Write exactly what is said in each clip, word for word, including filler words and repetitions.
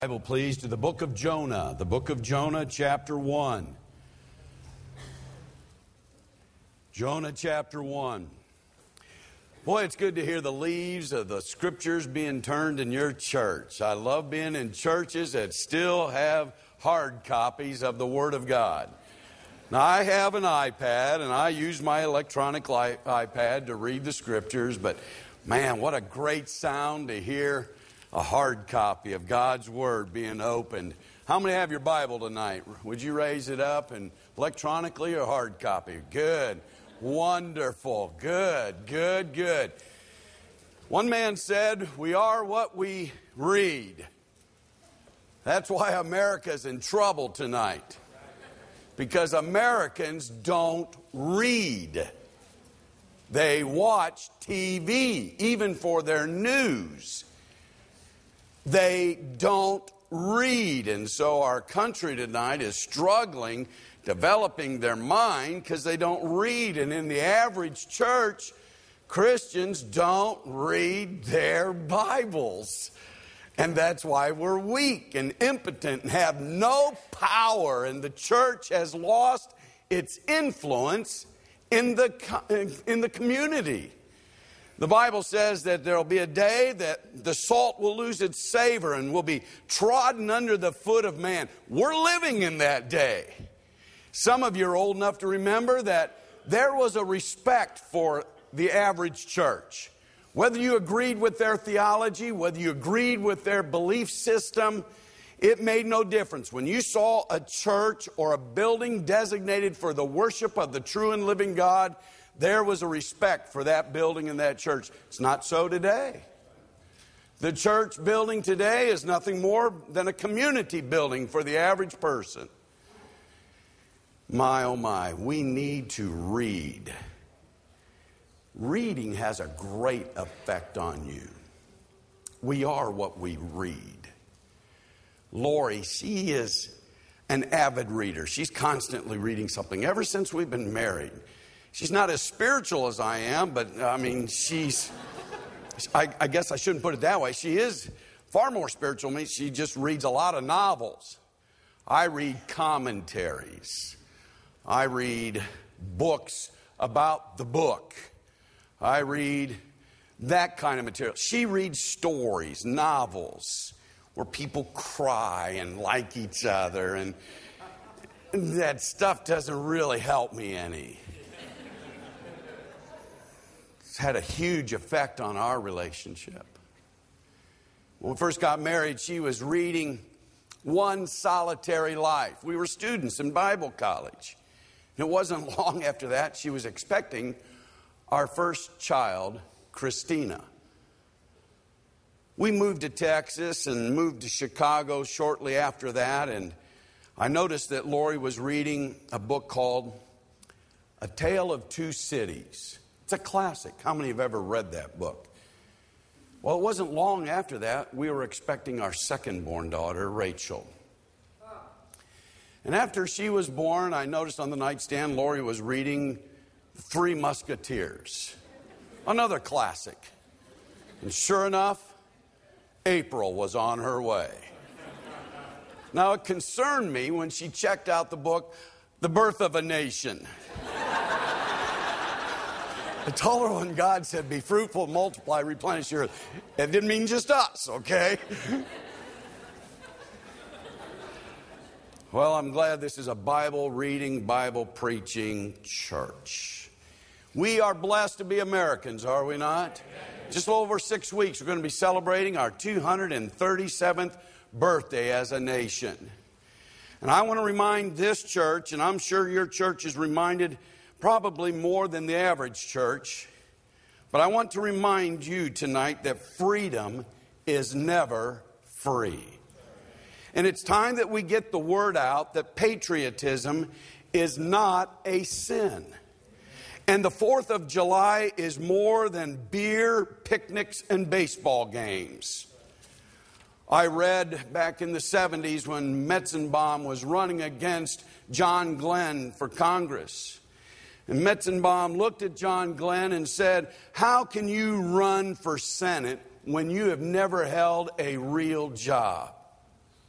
Bible, please, to the book of Jonah, the book of Jonah, chapter one. Jonah, chapter one. Boy, it's good to hear the leaves of the scriptures being turned in your church. I love being in churches that still have hard copies of the Word of God. Now, I have an iPad, and I use my electronic li- iPad to read the scriptures, but man, what a great sound to hear a hard copy of God's Word being opened. How many have your Bible tonight? Would you raise it up and electronically or hard copy? Good. Wonderful. Good, good, good. One man said, "We are what we read." That's why America's in trouble tonight. Because Americans don't read. They watch T V, even for their news. They don't read. And so our country tonight is struggling, developing their mind because they don't read. And in the average church, Christians don't read their Bibles. And that's why we're weak and impotent and have no power. And the church has lost its influence in the, in the community. The Bible says that there will be a day that the salt will lose its savor and will be trodden under the foot of man. We're living in that day. Some of you are old enough to remember that there was a respect for the average church. Whether you agreed with their theology, whether you agreed with their belief system, it made no difference. When you saw a church or a building designated for the worship of the true and living God, there was a respect for that building and that church. It's not so today. The church building today is nothing more than a community building for the average person. My, oh my, we need to read. Reading has a great effect on you. We are what we read. Lori, she is an avid reader. She's constantly reading something ever since we've been married. She's not as spiritual as I am, but I mean, she's, I, I guess I shouldn't put it that way. She is far more spiritual than me. She just reads a lot of novels. I read commentaries. I read books about the book. I read that kind of material. She reads stories, novels, where people cry and like each other, and that stuff doesn't really help me any. It's had a huge effect on our relationship. When we first got married, she was reading One Solitary Life. We were students in Bible college. And it wasn't long after that she was expecting our first child, Christina. We moved to Texas and moved to Chicago shortly after that, and I noticed that Lori was reading a book called A Tale of Two Cities. It's a classic. How many have ever read that book? Well, it wasn't long after that we were expecting our second-born daughter, Rachel. And after she was born, I noticed on the nightstand Lori was reading Three Musketeers, another classic. And sure enough, April was on her way. Now, it concerned me when she checked out the book, The Birth of a Nation. I told her when God said, "Be fruitful, multiply, replenish your earth," it didn't mean just us, okay? Well, I'm glad this is a Bible-reading, Bible-preaching church. We are blessed to be Americans, are we not? Just a little over six weeks, we're going to be celebrating our two hundred thirty-seventh birthday as a nation. And I want to remind this church, and I'm sure your church is reminded probably more than the average church, but I want to remind you tonight that freedom is never free. And it's time that we get the word out that patriotism is not a sin. And the fourth of July is more than beer, picnics, and baseball games. I read back in the seventies when Metzenbaum was running against John Glenn for Congress. And Metzenbaum looked at John Glenn and said, "How can you run for Senate when you have never held a real job?"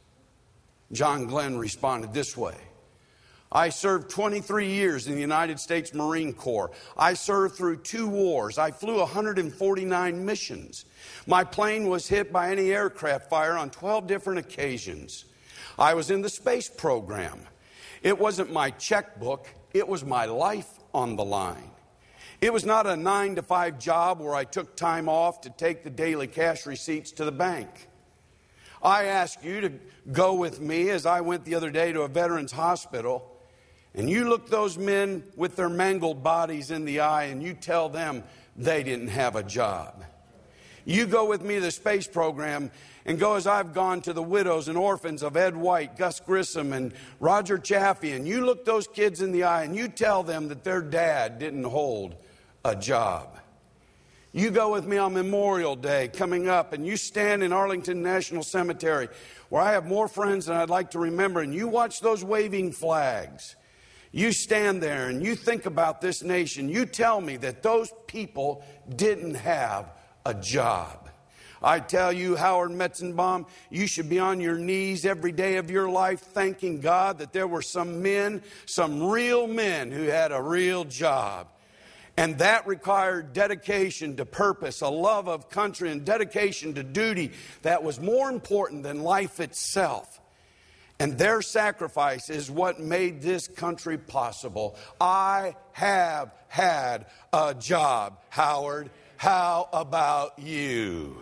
John Glenn responded this way: I served twenty-three years in the United States Marine Corps. I served through two wars. I flew one hundred forty-nine missions. My plane was hit by anti-aircraft fire on twelve different occasions. I was in the space program. It wasn't my checkbook. It was my life on the line. It was not a nine to five job where I took time off to take the daily cash receipts to the bank. I ask you to go with me as I went the other day to a veterans hospital, and you look those men with their mangled bodies in the eye and you tell them they didn't have a job. You go with me to the space program and go as I've gone to the widows and orphans of Ed White, Gus Grissom, and Roger Chaffee, and you look those kids in the eye and you tell them that their dad didn't hold a job. You go with me on Memorial Day coming up, and you stand in Arlington National Cemetery, where I have more friends than I'd like to remember, and you watch those waving flags. You stand there and you think about this nation. You tell me that those people didn't have a job. I tell you, Howard Metzenbaum, you should be on your knees every day of your life thanking God that there were some men, some real men who had a real job. And that required dedication to purpose, a love of country, and dedication to duty that was more important than life itself. And their sacrifice is what made this country possible. I have had a job, Howard. How about you?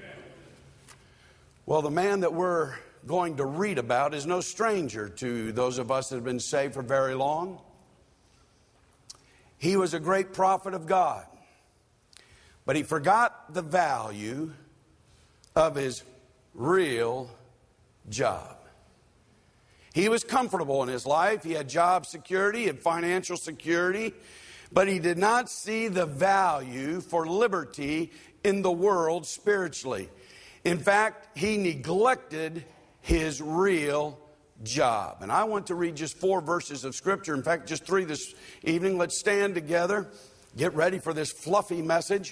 Well, the man that we're going to read about is no stranger to those of us that have been saved for very long. He was a great prophet of God, but he forgot the value of his real job. He was comfortable in his life. He had job security, he had financial security, but he did not see the value for liberty in the world spiritually. In fact, he neglected his real job. And I want to read just four verses of Scripture. In fact, just three this evening. Let's stand together. Get ready for this fluffy message.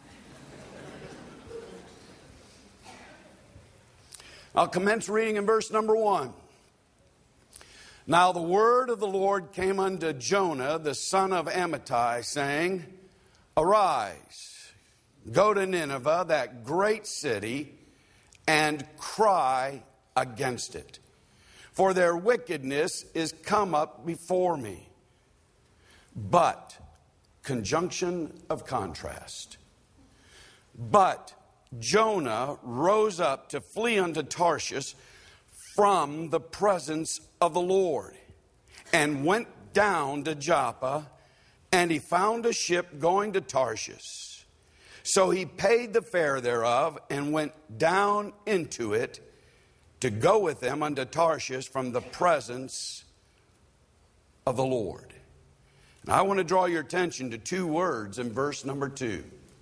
I'll commence reading in verse number one. Now the word of the Lord came unto Jonah, the son of Amittai, saying, Arise, go to Nineveh, that great city, and cry against it. For their wickedness is come up before me. But, conjunction of contrast. But Jonah rose up to flee unto Tarshish from the presence of the Lord, and went down to Joppa, and he found a ship going to Tarshish. So he paid the fare thereof, and went down into it, to go with them unto Tarshish from the presence of the Lord. And I want to draw your attention to two words in verse number two.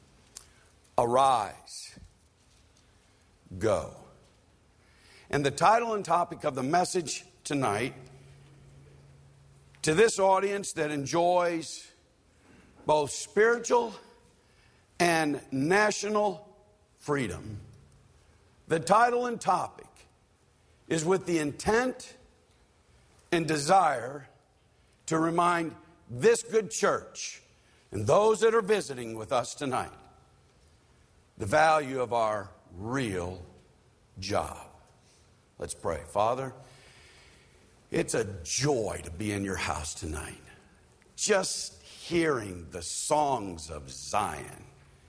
Arise, go. And the title and topic of the message tonight, to this audience that enjoys both spiritual and national freedom, the title and topic is with the intent and desire to remind this good church and those that are visiting with us tonight the value of our real job. Let's pray. Father, it's a joy to be in your house tonight. Just hearing the songs of Zion,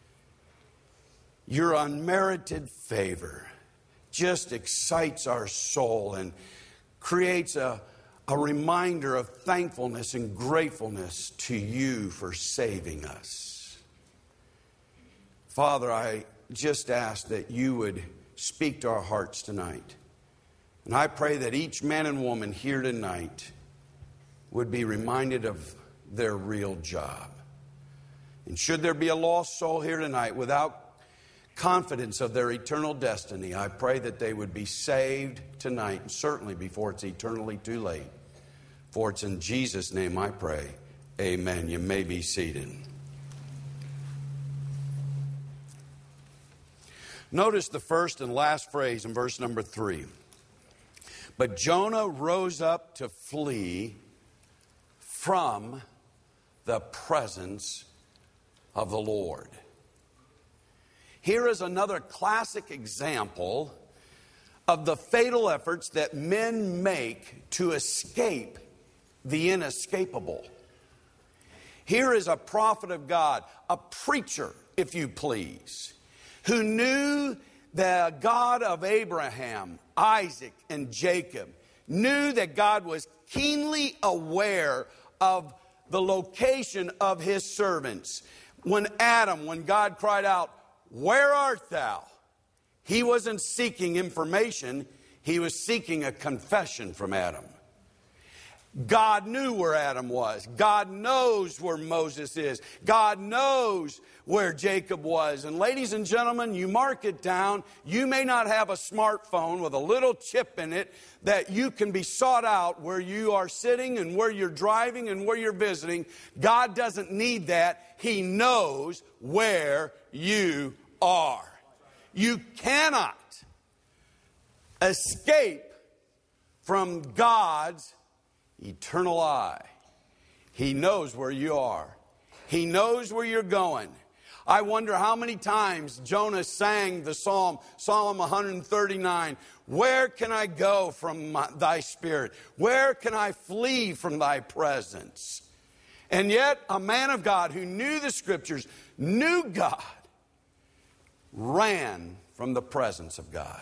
your unmerited favor, just excites our soul and creates a, a reminder of thankfulness and gratefulness to you for saving us. Father, I just ask that you would speak to our hearts tonight. And I pray that each man and woman here tonight would be reminded of their real job. And should there be a lost soul here tonight without confidence of their eternal destiny, I pray that they would be saved tonight, and certainly before it's eternally too late. For it's in Jesus' name I pray. Amen. You may be seated. Notice the first and last phrase in verse number three. But Jonah rose up to flee from the presence of the Lord. Here is another classic example of the fatal efforts that men make to escape the inescapable. Here is a prophet of God, a preacher, if you please, who knew the God of Abraham, Isaac, and Jacob, knew that God was keenly aware of the location of his servants. When Adam, when God cried out, "Where art thou?" he wasn't seeking information, he was seeking a confession from Adam. God knew where Adam was. God knows where Moses is. God knows where Jacob was. And ladies and gentlemen, you mark it down. You may not have a smartphone with a little chip in it that you can be sought out where you are sitting and where you're driving and where you're visiting. God doesn't need that. He knows where you are. You cannot escape from God's eternal eye. He knows where you are. He knows where you're going. I wonder how many times Jonah sang the psalm, Psalm one thirty-nine, "Where can I go from my, thy spirit? Where can I flee from thy presence?" And yet, a man of God who knew the scriptures, knew God, ran from the presence of God.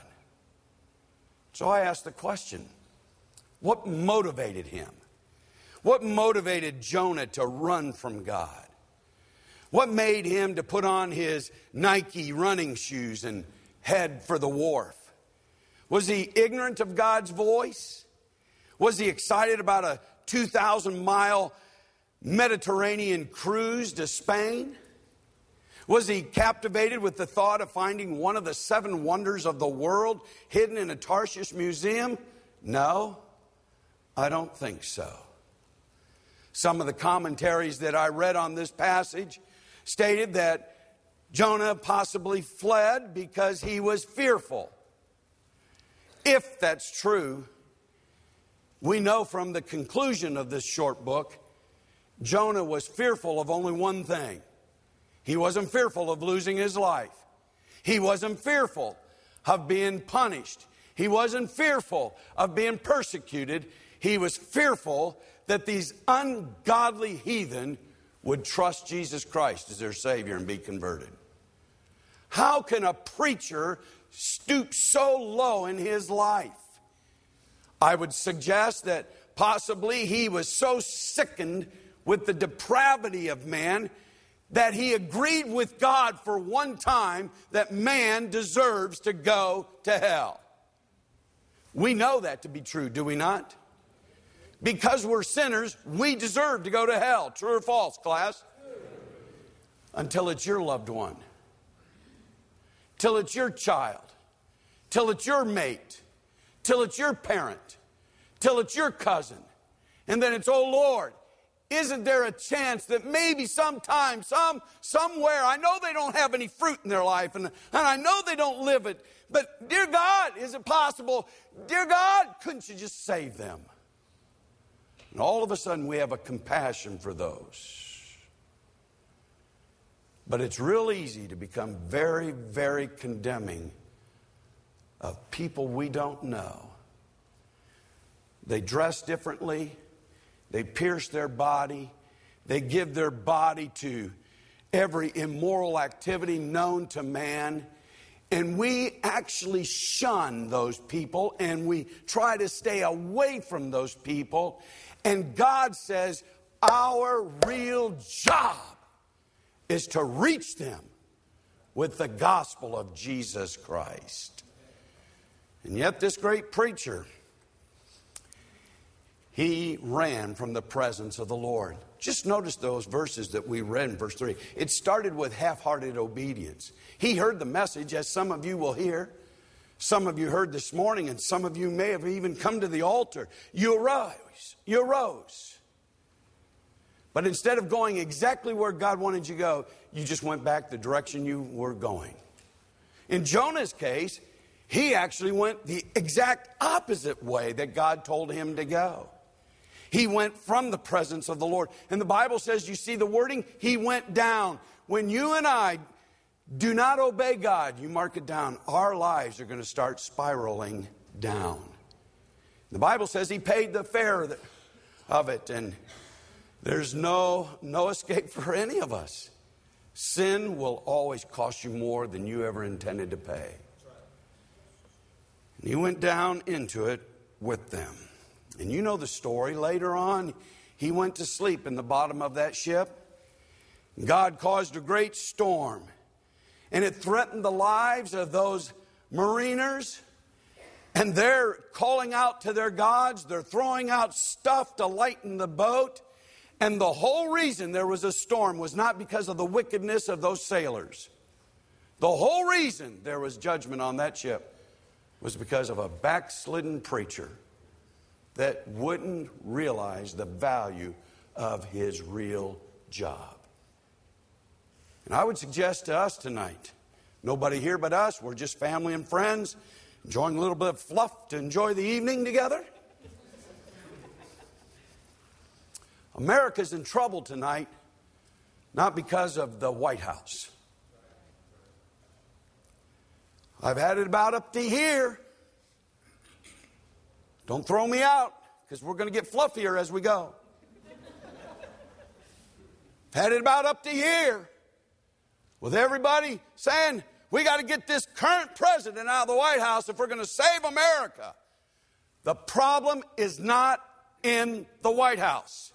So I ask the question, what motivated him? What motivated Jonah to run from God? What made him to put on his Nike running shoes and head for the wharf? Was he ignorant of God's voice? Was he excited about a two thousand mile Mediterranean cruise to Spain? Was he captivated with the thought of finding one of the seven wonders of the world hidden in a Tarshish museum? No, I don't think so. Some of the commentaries that I read on this passage stated that Jonah possibly fled because he was fearful. If that's true, we know from the conclusion of this short book, Jonah was fearful of only one thing. He wasn't fearful of losing his life. He wasn't fearful of being punished. He wasn't fearful of being persecuted. He was fearful that these ungodly heathen would trust Jesus Christ as their Savior and be converted. How can a preacher stoop so low in his life? I would suggest that possibly he was so sickened with the depravity of man that he agreed with God for one time that man deserves to go to hell. We know that to be true, do we not? Because we're sinners, we deserve to go to hell. True or false, class? Until it's your loved one. Till it's your child. Till it's your mate. Till it's your parent. Till it's your cousin. And then it's, oh Lord, isn't there a chance that maybe sometime, some, somewhere, I know they don't have any fruit in their life, and, and I know they don't live it, but dear God, is it possible? Dear God, couldn't you just save them? And all of a sudden we have a compassion for those. But it's real easy to become very, very condemning of people we don't know. They dress differently. They pierce their body. They give their body to every immoral activity known to man. And we actually shun those people and we try to stay away from those people. And God says our real job is to reach them with the gospel of Jesus Christ. And yet this great preacher, he ran from the presence of the Lord. Just notice those verses that we read in verse three. It started with half-hearted obedience. He heard the message, as some of you will hear. Some of you heard this morning, and some of you may have even come to the altar. You arose. You arose. But instead of going exactly where God wanted you to go, you just went back the direction you were going. In Jonah's case, He actually went the exact opposite way that God told him to go. He went from the presence of the Lord. And the Bible says, you see the wording? He went down. When you and I do not obey God, you mark it down, our lives are going to start spiraling down. The Bible says he paid the fare of it, and there's no, no escape for any of us. Sin will always cost you more than you ever intended to pay. And he went down into it with them. And you know the story. Later on, he went to sleep in the bottom of that ship. God caused a great storm, and it threatened the lives of those mariners. And they're calling out to their gods. They're throwing out stuff to lighten the boat. And the whole reason there was a storm was not because of the wickedness of those sailors. The whole reason there was judgment on that ship was because of a backslidden preacher that wouldn't realize the value of his real job. And I would suggest to us tonight, nobody here but us, we're just family and friends, enjoying a little bit of fluff to enjoy the evening together. America's in trouble tonight, not because of the White House. I've had it about up to here. Don't throw me out, because we're going to get fluffier as we go. Had it about up to here, with everybody saying, we got to get this current president out of the White House if we're going to save America. The problem is not in the White House.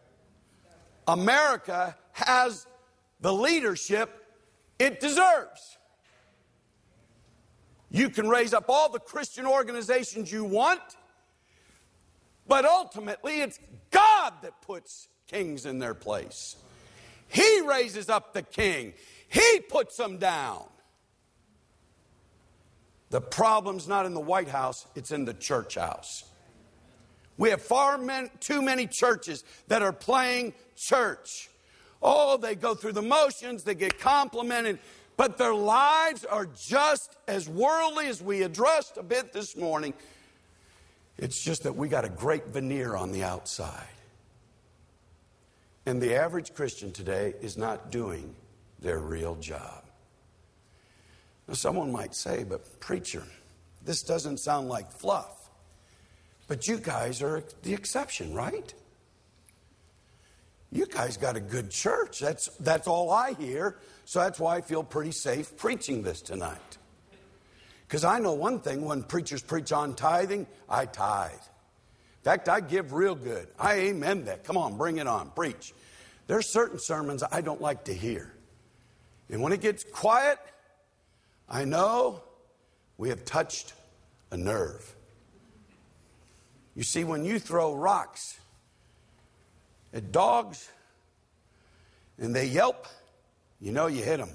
America has the leadership it deserves. You can raise up all the Christian organizations you want, but ultimately it's God that puts kings in their place. He raises up the king. He puts them down. The problem's not in the White House, it's in the church house. We have far many, too many churches that are playing church. Oh, they go through the motions, they get complimented, but their lives are just as worldly as we addressed a bit this morning. It's just that we got a great veneer on the outside. And the average Christian today is not doing their real job. Now, someone might say, but preacher, this doesn't sound like fluff. But you guys are the exception, right? You guys got a good church. That's, that's all I hear. So that's why I feel pretty safe preaching this tonight. Because I know one thing, when preachers preach on tithing, I tithe. In fact, I give real good. I amen that. Come on, bring it on. Preach. There's certain sermons I don't like to hear. And when it gets quiet, I know we have touched a nerve. You see, when you throw rocks at dogs and they yelp, you know you hit them.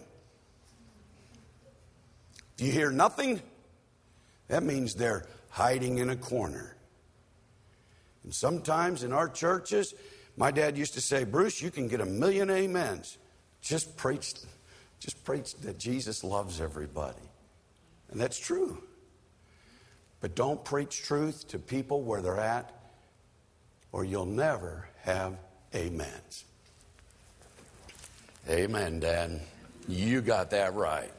If you hear nothing, that means they're hiding in a corner. And sometimes in our churches, my dad used to say, Bruce, you can get a million amens. Just preach, just preach that Jesus loves everybody. And that's true. But don't preach truth to people where they're at, or you'll never have amens. Amen, Dad. You got that right.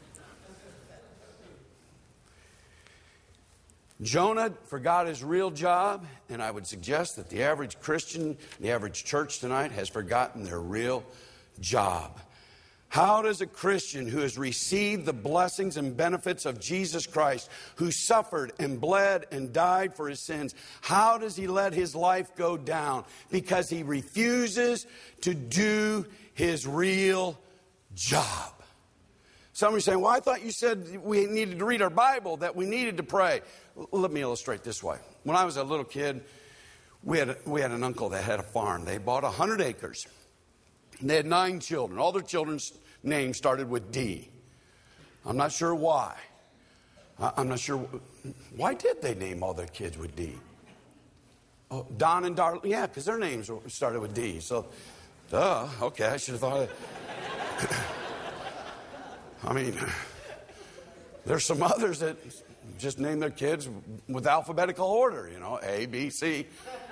Jonah forgot his real job, and I would suggest that the average Christian, the average church tonight has forgotten their real job. How does a Christian who has received the blessings and benefits of Jesus Christ, who suffered and bled and died for his sins, how does he let his life go down? Because he refuses to do his real job. Somebody's saying, well, I thought you said we needed to read our Bible, that we needed to pray. Let me illustrate this way. When I was a little kid, we had, we had an uncle that had a farm. They bought one hundred acres. And they had nine children. All their children's names started with D. I'm not sure why. I'm not sure. Why did they name all their kids with D? Oh, Don and Darlene. Yeah, because their names started with D. So, duh. Okay, I should have thought of it. I mean, there's some others that just name their kids with alphabetical order, you know, A, B, C.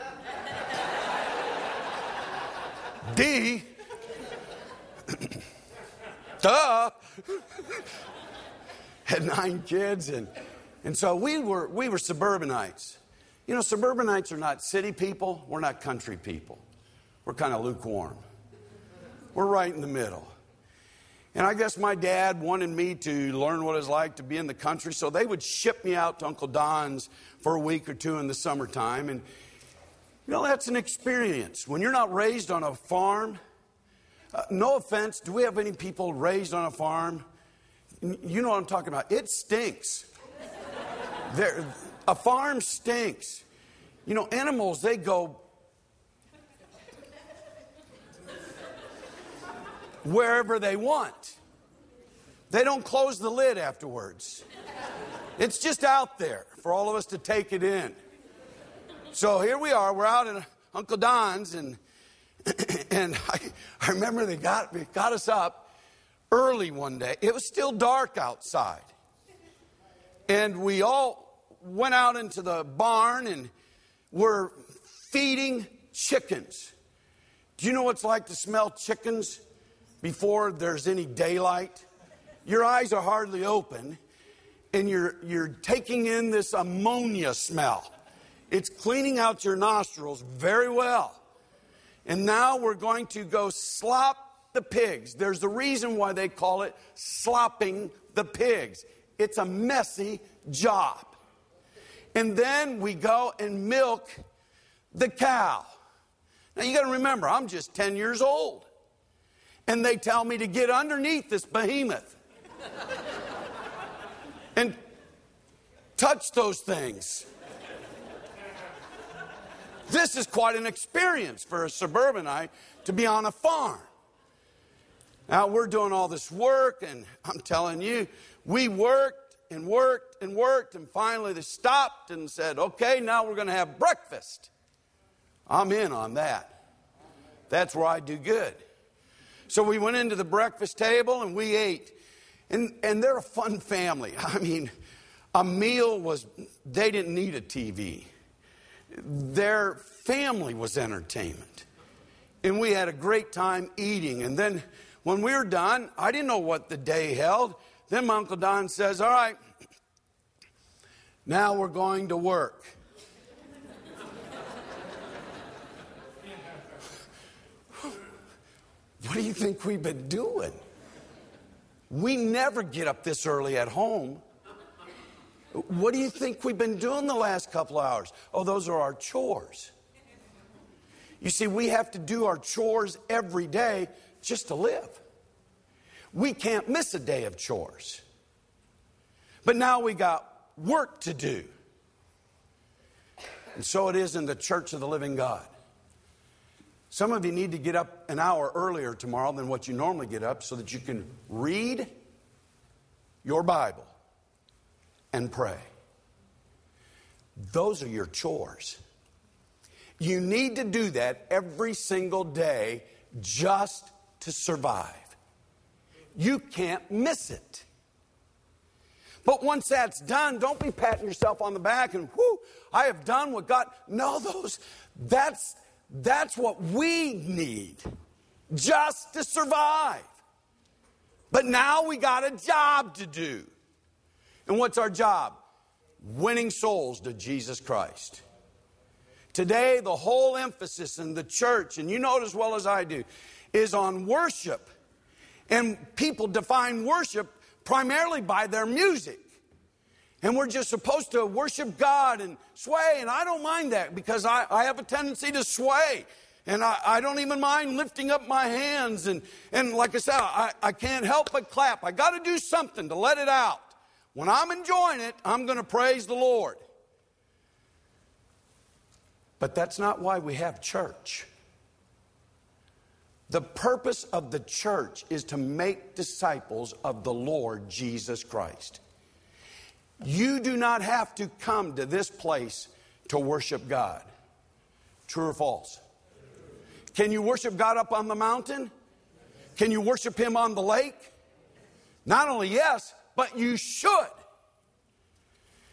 D. Duh. Had nine kids, and and so we were we were suburbanites. You know, suburbanites are not city people. We're not country people. We're kind of lukewarm. We're right in the middle. And I guess my dad wanted me to learn what it's like to be in the country, so they would ship me out to Uncle Don's for a week or two in the summertime. And, you know, that's an experience. When you're not raised on a farm, uh, no offense, do we have any people raised on a farm? You know what I'm talking about. It stinks. There, a farm stinks. You know, animals, they go wherever they want. They don't close the lid afterwards. It's just out there for all of us to take it in. So here we are. We're out at Uncle Don's, and and I, I remember they got, they got us up early one day. It was still dark outside. And we all went out into the barn and were feeding chickens. Do you know what it's like to smell chickens before there's any daylight? Your eyes are hardly open, and you're you're taking in this ammonia smell. It's cleaning out your nostrils very well. And now we're going to go slop the pigs. There's a reason why they call it slopping the pigs. It's a messy job. And then we go and milk the cow. Now you got to remember, I'm just ten years old. And they tell me to get underneath this behemoth and touch those things. This is quite an experience for a suburbanite to be on a farm. Now we're doing all this work, and I'm telling you, we worked and worked and worked, and finally they stopped and said, okay, now we're going to have breakfast. I'm in on that. That's where I do good. So we went into the breakfast table and we ate. And, and they're a fun family. I mean, a meal was, they didn't need a T V. Their family was entertainment. And we had a great time eating. And then when we were done, I didn't know what the day held. Then my Uncle Don says, all right, now we're going to work. What do you think we've been doing? We never get up this early at home. What do you think we've been doing the last couple of hours? Oh, those are our chores. You see, we have to do our chores every day just to live. We can't miss a day of chores. But now we got work to do. And so it is in the Church of the Living God. Some of you need to get up an hour earlier tomorrow than what you normally get up so that you can read your Bible and pray. Those are your chores. You need to do that every single day just to survive. You can't miss it. But once that's done, don't be patting yourself on the back and, whoo, I have done what God... No, those, that's... That's what we need just to survive. But now we got a job to do. And what's our job? Winning souls to Jesus Christ. Today, the whole emphasis in the church, and you know it as well as I do, is on worship. And people define worship primarily by their music. And we're just supposed to worship God and sway. And I don't mind that because I, I have a tendency to sway. And I, I don't even mind lifting up my hands. And, and like I said, I, I can't help but clap. I got to do something to let it out. When I'm enjoying it, I'm going to praise the Lord. But that's not why we have church. The purpose of the church is to make disciples of the Lord Jesus Christ. You do not have to come to this place to worship God. True or false? Can you worship God up on the mountain? Can you worship Him on the lake? Not only yes, but you should.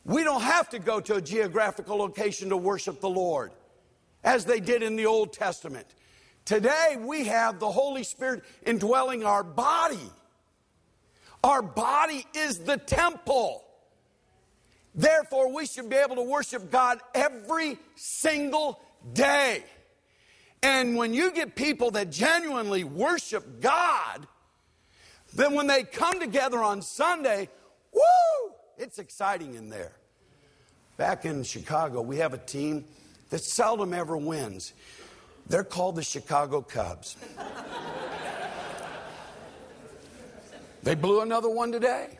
We don't have to go to a geographical location to worship the Lord, as they did in the Old Testament. Today, we have the Holy Spirit indwelling our body. Our body is the temple. Therefore, we should be able to worship God every single day. And when you get people that genuinely worship God, then when they come together on Sunday, woo, it's exciting in there. Back in Chicago, we have a team that seldom ever wins. They're called the Chicago Cubs. They blew another one today.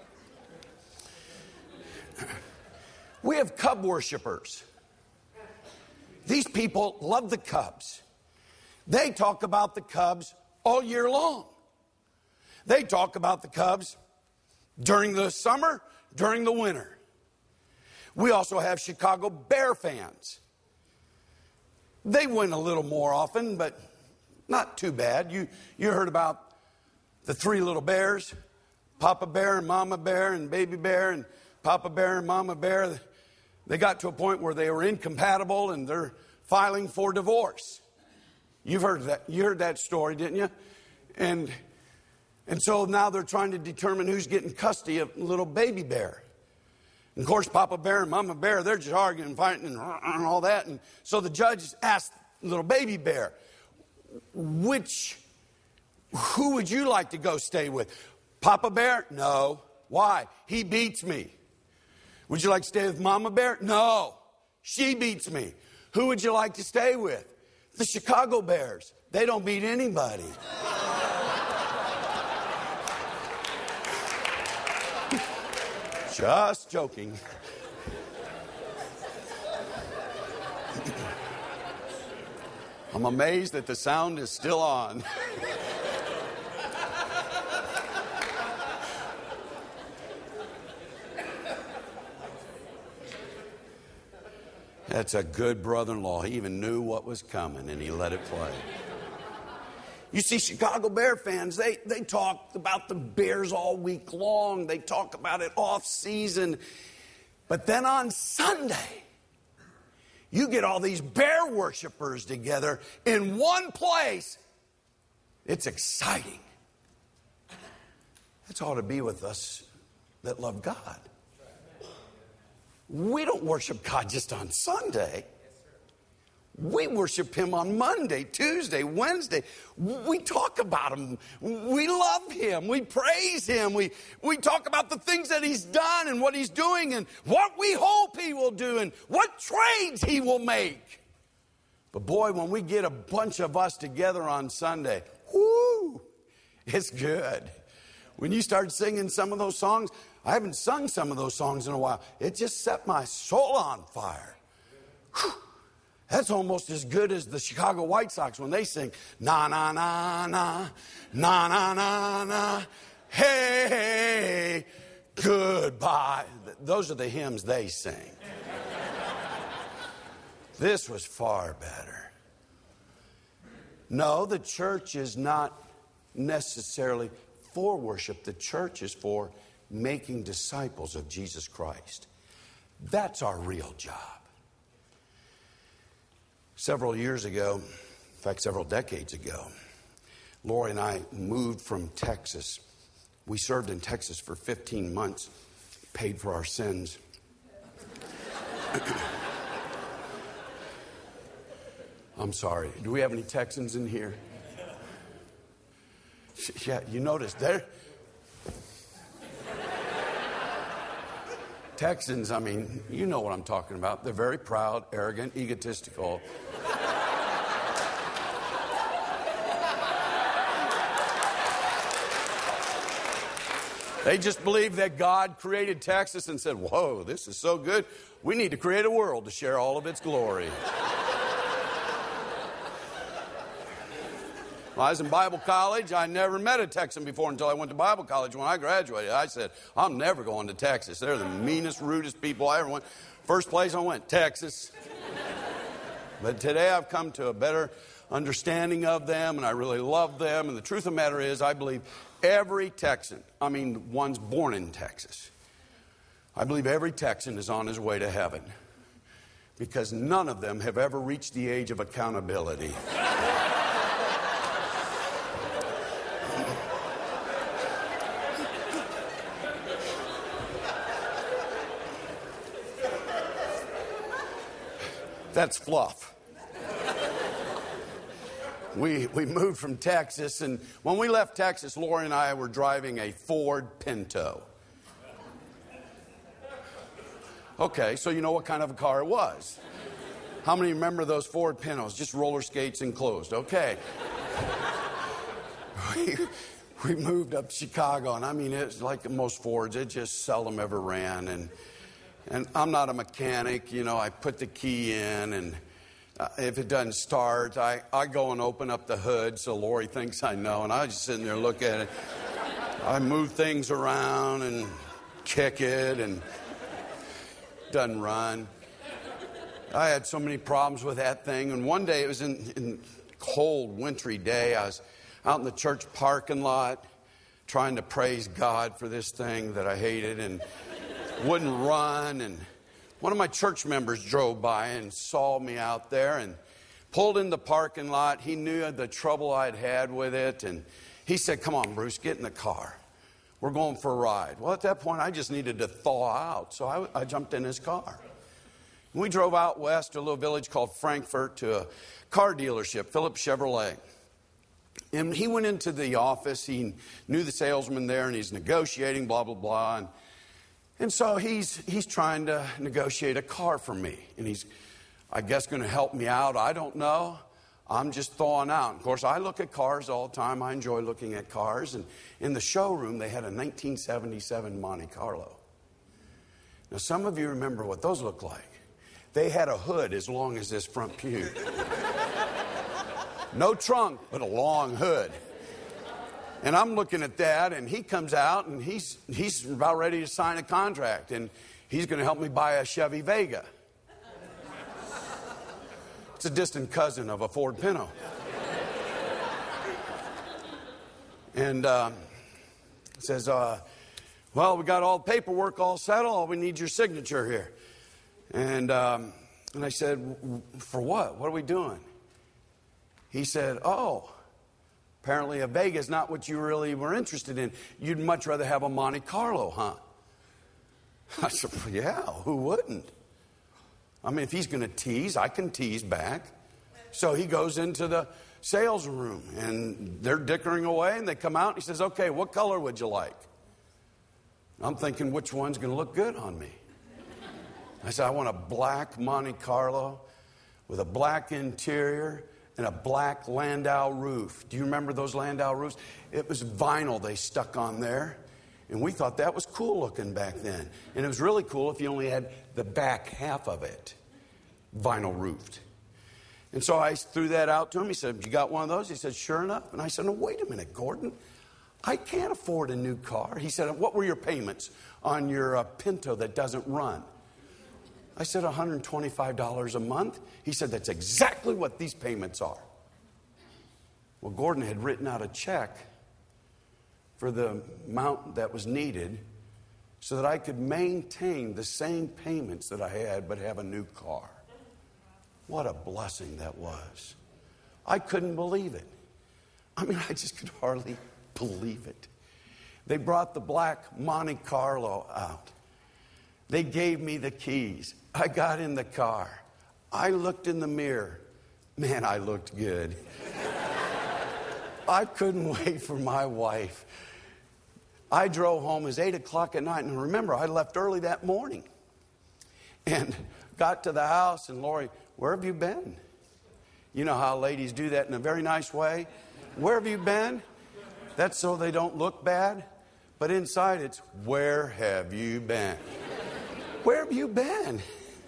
We have Cub worshipers. These people love the Cubs. They talk about the Cubs all year long. They talk about the Cubs during the summer, during the winter. We also have Chicago Bear fans. They win a little more often, but not too bad. You, you heard about the three little bears, Papa Bear and Mama Bear and Baby Bear, and Papa Bear and Mama Bear. They got to a point where they were incompatible and they're filing for divorce. You've heard that. You heard that story, didn't you? And and so now they're trying to determine who's getting custody of little Baby Bear. And of course, Papa Bear and Mama Bear, they're just arguing and fighting and, and all that. And so the judge asked little Baby Bear, which, who would you like to go stay with? Papa Bear? No. Why? He beats me. Would you like to stay with Mama Bear? No. She beats me. Who would you like to stay with? The Chicago Bears. They don't beat anybody. Just joking. I'm amazed that the sound is still on. That's a good brother-in-law. He even knew what was coming and he let it play. You see, Chicago Bear fans, they, they talk about the Bears all week long. They talk about it off season. But then on Sunday, you get all these Bear worshipers together in one place. It's exciting. That's all to be with us that love God. We don't worship God just on Sunday. We worship Him on Monday, Tuesday, Wednesday. We talk about Him. We love Him. We praise Him. We, we talk about the things that He's done and what He's doing and what we hope He will do and what trades He will make. But boy, when we get a bunch of us together on Sunday, whoo, it's good. When you start singing some of those songs, I haven't sung some of those songs in a while. It just set my soul on fire. Whew. That's almost as good as the Chicago White Sox when they sing, na, na, na, na, na, na, na, na, hey, goodbye. Those are the hymns they sing. This was far better. No, the church is not necessarily for worship. The church is for making disciples of Jesus Christ. That's our real job. Several years ago, in fact, several decades ago, Lori and I moved from Texas. We served in Texas for fifteen months, paid for our sins. I'm sorry. Do we have any Texans in here? Yeah, you notice there. Texans, I mean, you know what I'm talking about. They're very proud, arrogant, egotistical. They just believe that God created Texas and said, whoa, this is so good. We need to create a world to share all of its glory. When I was in Bible college, I never met a Texan before until I went to Bible college. When I graduated, I said, I'm never going to Texas. They're the meanest, rudest people I ever went. First place I went, Texas. But today I've come to a better understanding of them, and I really love them. And the truth of the matter is, I believe every Texan, I mean, ones born in Texas, I believe every Texan is on his way to heaven because none of them have ever reached the age of accountability. That's fluff. We, we moved from Texas, and when we left Texas, Lori and I were driving a Ford Pinto. Okay, so you know what kind of a car it was. How many remember those Ford Pintos? Just roller skates enclosed. Okay. we, we moved up to Chicago, and I mean, it's like most Fords, it just seldom ever ran. And and I'm not a mechanic, you know, I put the key in, and uh, if it doesn't start, I, I go and open up the hood so Lori thinks I know, and I just sit there and look at it. I move things around and kick it, and doesn't run. I had so many problems with that thing. And one day, it was in, in cold, wintry day, I was out in the church parking lot trying to praise God for this thing that I hated and wouldn't run. And one of my church members drove by and saw me out there and pulled in the parking lot. He knew the trouble I'd had with it. And he said, "Come on, Bruce, get in the car. We're going for a ride." Well, at that point, I just needed to thaw out. So I, I jumped in his car. We drove out west to a little village called Frankfort to a car dealership, Phillips Chevrolet. And he went into the office. He knew the salesman there, and he's negotiating, blah, blah, blah. And, and so he's, he's trying to negotiate a car for me. And he's, I guess, going to help me out. I don't know. I'm just thawing out. Of course, I look at cars all the time. I enjoy looking at cars. And in the showroom, they had a nineteen seventy-seven Monte Carlo. Now, some of you remember what those look like. They had a hood as long as this front pew. No trunk, but a long hood. And I'm looking at that, and he comes out, and he's he's about ready to sign a contract, and he's going to help me buy a Chevy Vega. It's a distant cousin of a Ford Pinto. And um, says, uh, well, we got all the paperwork all settled. We need your signature here. And um, and I said, for what? What are we doing? He said, oh, apparently a Vega is not what you really were interested in. You'd much rather have a Monte Carlo, huh? I said, yeah, who wouldn't? I mean, if he's going to tease, I can tease back. So he goes into the sales room, and they're dickering away, and they come out, and he says, okay, what color would you like? I'm thinking, which one's going to look good on me? I said, I want a black Monte Carlo with a black interior and a black Landau roof. Do you remember those Landau roofs? It was vinyl they stuck on there. And we thought that was cool looking back then. And it was really cool if you only had the back half of it vinyl roofed. And so I threw that out to him. He said, you got one of those? He said, sure enough. And I said, no, wait a minute, Gordon. I can't afford a new car. He said, what were your payments on your uh, Pinto that doesn't run? I said, one hundred twenty-five dollars a month. He said, that's exactly what these payments are. Well, Gordon had written out a check for the amount that was needed so that I could maintain the same payments that I had but have a new car. What a blessing that was. I couldn't believe it. I mean, I just could hardly believe it. They brought the black Monte Carlo out. They gave me the keys. I got in the car. I looked in the mirror. Man, I looked good. I couldn't wait for my wife. I drove home. It was eight o'clock at night. And remember, I left early that morning. And got to the house, and Lori, where have you been? You know how ladies do that in a very nice way. Where have you been? That's so they don't look bad. But inside it's, where have you been? Where have you been?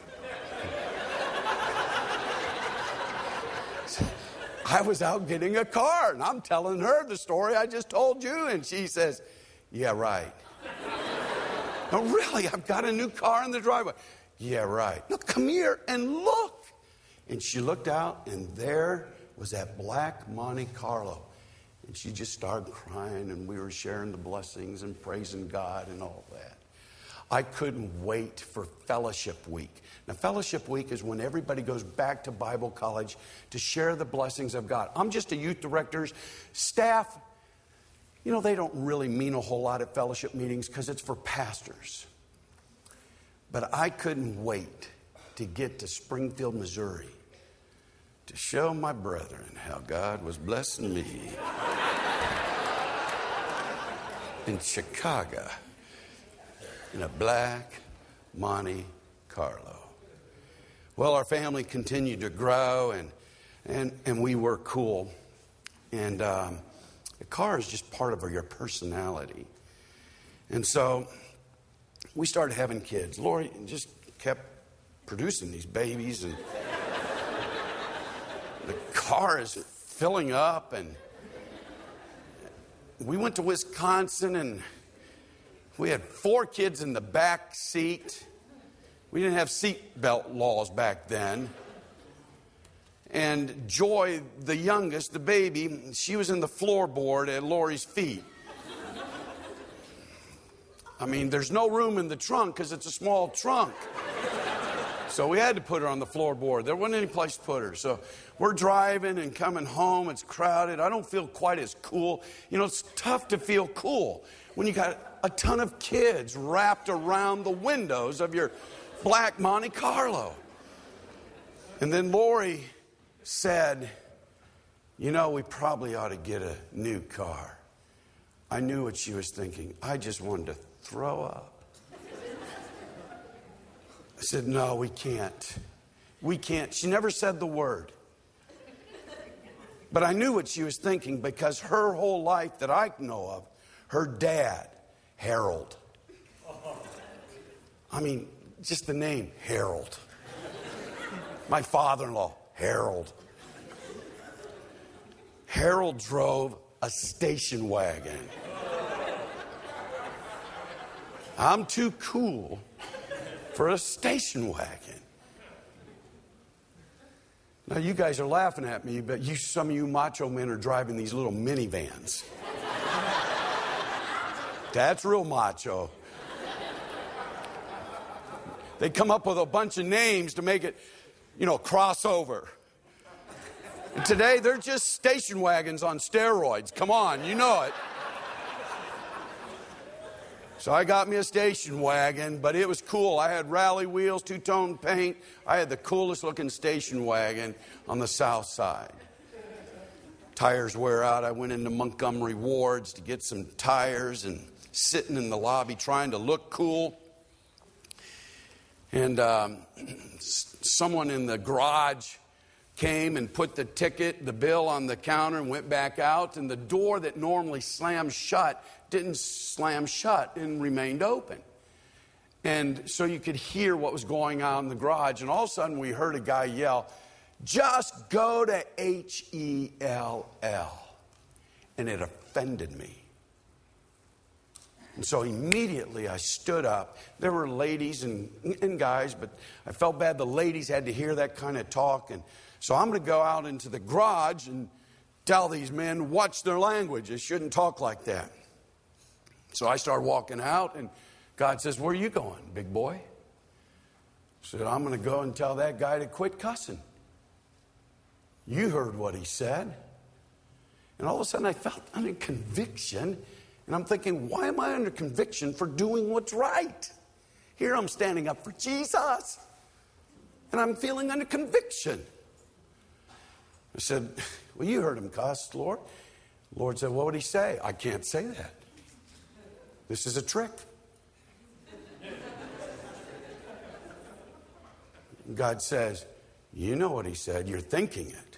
I was out getting a car, and I'm telling her the story I just told you, and she says, yeah, right. No, really, I've got a new car in the driveway. Yeah, right. No, come here and look. And she looked out, and there was that black Monte Carlo. And she just started crying, and we were sharing the blessings and praising God and all that. I couldn't wait for Fellowship Week. Now, Fellowship Week is when everybody goes back to Bible college to share the blessings of God. I'm just a youth director's staff. You know, they don't really mean a whole lot at fellowship meetings because it's for pastors. But I couldn't wait to get to Springfield, Missouri to show my brethren how God was blessing me in Chicago in a black Monte Carlo. Well, our family continued to grow, and and and we were cool. And um, the car is just part of your personality. And so we started having kids. Lori just kept producing these babies, and the car is filling up. And we went to Wisconsin, and we had four kids in the back seat. We didn't have seatbelt laws back then. And Joy, the youngest, the baby, she was in the floorboard at Lori's feet. I mean, there's no room in the trunk because it's a small trunk. So we had to put her on the floorboard. There wasn't any place to put her. So we're driving and coming home. It's crowded. I don't feel quite as cool. You know, it's tough to feel cool when you got a ton of kids wrapped around the windows of your black Monte Carlo. And then Lori said, you know, we probably ought to get a new car. I knew what she was thinking. I just wanted to throw up. I said, no, we can't. We can't. She never said the word. But I knew what she was thinking because her whole life that I know of, her dad, Harold. I mean, just the name, Harold. My father-in-law, Harold. Harold drove a station wagon. I'm too cool for a station wagon. Now, you guys are laughing at me, but you, some of you macho men are driving these little minivans. That's real macho. They come up with a bunch of names to make it, you know, crossover. And today, they're just station wagons on steroids. Come on, you know it. So I got me a station wagon, but it was cool. I had rally wheels, two-tone paint. I had the coolest looking station wagon on the south side. Tires wear out. I went into Montgomery Wards to get some tires and sitting in the lobby trying to look cool. And um, someone in the garage came and put the ticket, the bill on the counter and went back out. And the door that normally slams shut didn't slam shut and remained open. And so you could hear what was going on in the garage. And all of a sudden we heard a guy yell, just go to H E L L. And it offended me. And so immediately I stood up. There were ladies and, and guys, but I felt bad the ladies had to hear that kind of talk. And so I'm going to go out into the garage and tell these men, watch their language. They shouldn't talk like that. So I started walking out, and God says, where are you going, big boy? I said, I'm going to go and tell that guy to quit cussing. You heard what he said. And all of a sudden I felt under conviction. And I'm thinking, why am I under conviction for doing what's right? Here I'm standing up for Jesus. And I'm feeling under conviction. I said, well, you heard him cuss, Lord. The Lord said, what would he say? I can't say that. This is a trick. God says, you know what he said. You're thinking it.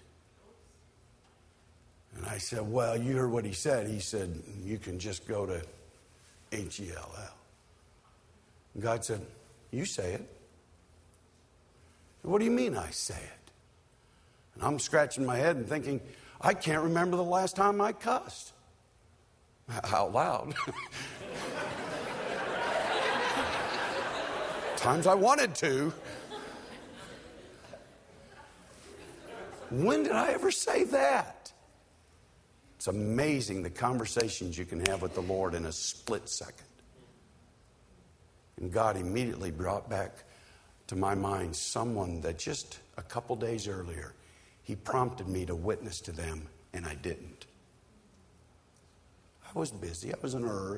And I said, well, you heard what he said. He said, you can just go to H E L L. And God said, you say it. What do you mean I say it? And I'm scratching my head and thinking, I can't remember the last time I cussed. Out loud. Times I wanted to. When did I ever say that? It's amazing the conversations you can have with the Lord in a split second. And God immediately brought back to my mind someone that just a couple days earlier, He prompted me to witness to them, and I didn't. I was busy. I was in a hurry.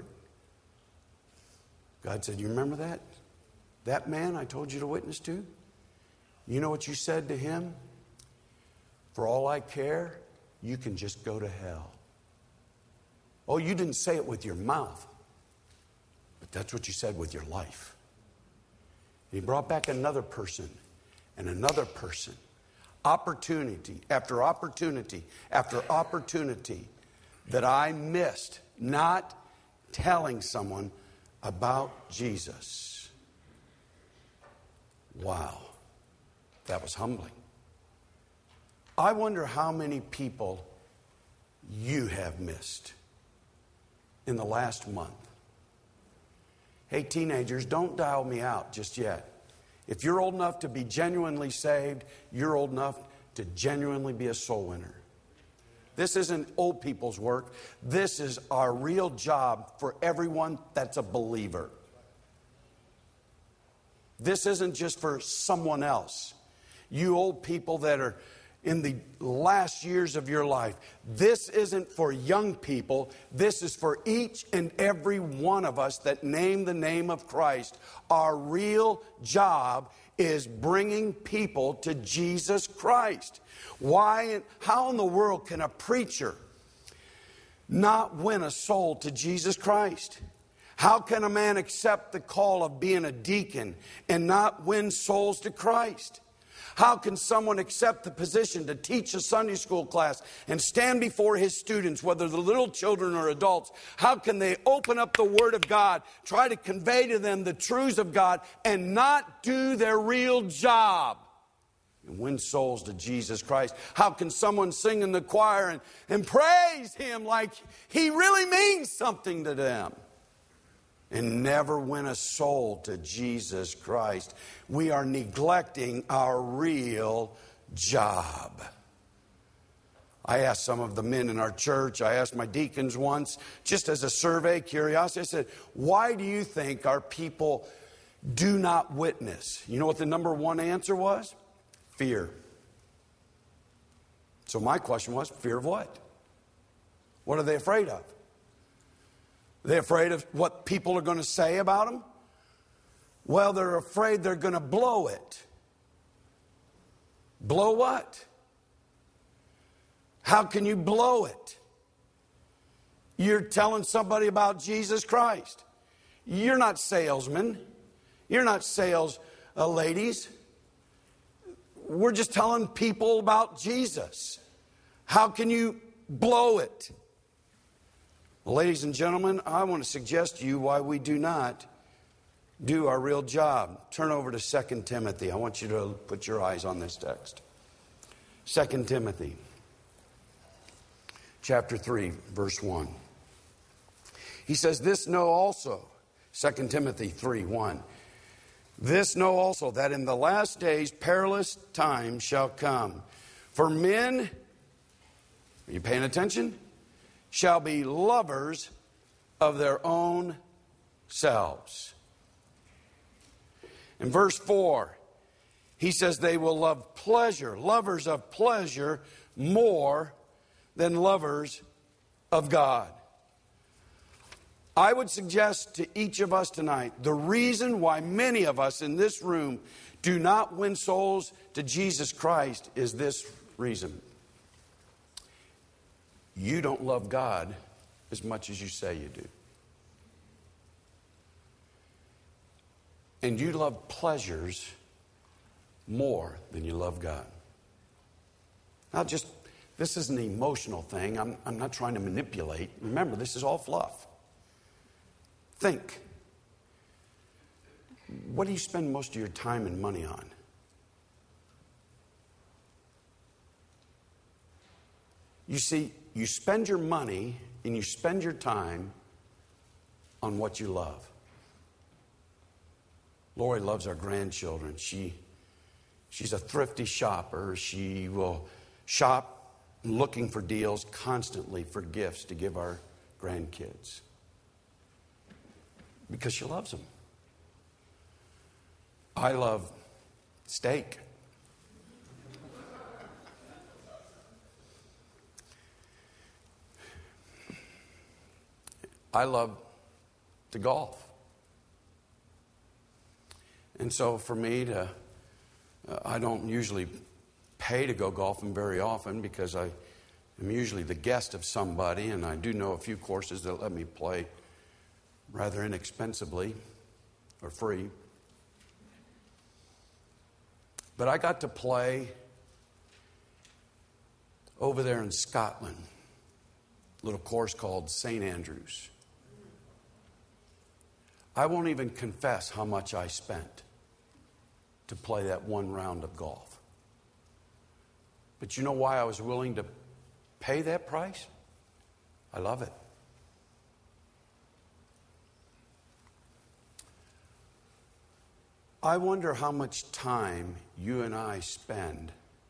God said, you remember that? That man I told you to witness to? You know what you said to him? For all I care, you can just go to hell. Oh, you didn't say it with your mouth, but that's what you said with your life. He brought back another person and another person. Opportunity after opportunity after opportunity that I missed not telling someone about Jesus. Wow, that was humbling. I wonder how many people you have missed in the last month. Hey, teenagers, don't dial me out just yet. If you're old enough to be genuinely saved, you're old enough to genuinely be a soul winner. This isn't old people's work. This is our real job for everyone that's a believer. This isn't just for someone else. You old people that are in the last years of your life, this isn't for young people. This is for each and every one of us that name the name of Christ. Our real job is bringing people to Jesus Christ. Why? How in the world can a preacher not win a soul to Jesus Christ? How can a man accept the call of being a deacon and not win souls to Christ? How can someone accept the position to teach a Sunday school class and stand before his students, whether they're little children or adults? How can they open up the Word of God, try to convey to them the truths of God, and not do their real job and win souls to Jesus Christ? How can someone sing in the choir and, and praise Him like He really means something to them and never win a soul to Jesus Christ? We are neglecting our real job. I asked some of the men in our church, I asked my deacons once, just as a survey, curiosity, I said, why do you think our people do not witness? You know what the number one answer was? Fear. So my question was, fear of what? What are they afraid of? Are they afraid of what people are going to say about them? Well, they're afraid they're going to blow it. Blow what? How can you blow it? You're telling somebody about Jesus Christ. You're not salesmen. You're not sales uh, ladies. We're just telling people about Jesus. How can you blow it? Well, ladies and gentlemen, I want to suggest to you why we do not do our real job. Turn over to Second Timothy. I want you to put your eyes on this text. Second Timothy, chapter three, verse one. He says, this know also, Second Timothy three, one. This know also, that in the last days perilous times shall come. For men, are you paying attention? Shall be lovers of their own selves. In verse four, he says they will love pleasure, lovers of pleasure more than lovers of God. I would suggest to each of us tonight, the reason why many of us in this room do not win souls to Jesus Christ is this reason. You don't love God as much as you say you do. And you love pleasures more than you love God. Now just, this is an emotional thing. I'm, I'm not trying to manipulate. Remember, this is all fluff. Think. What do you spend most of your time and money on? You see, you spend your money and you spend your time on what you love. Lori loves our grandchildren. She, she's a thrifty shopper. She will shop looking for deals constantly for gifts to give our grandkids. Because she loves them. I love steak. I love to golf. And so for me to, uh, I don't usually pay to go golfing very often because I am usually the guest of somebody, and I do know a few courses that let me play rather inexpensively or free. But I got to play over there in Scotland, a little course called Saint Andrews. I won't even confess how much I spent to play that one round of golf. But you know why I was willing to pay that price? I love it. I wonder how much time you and I spend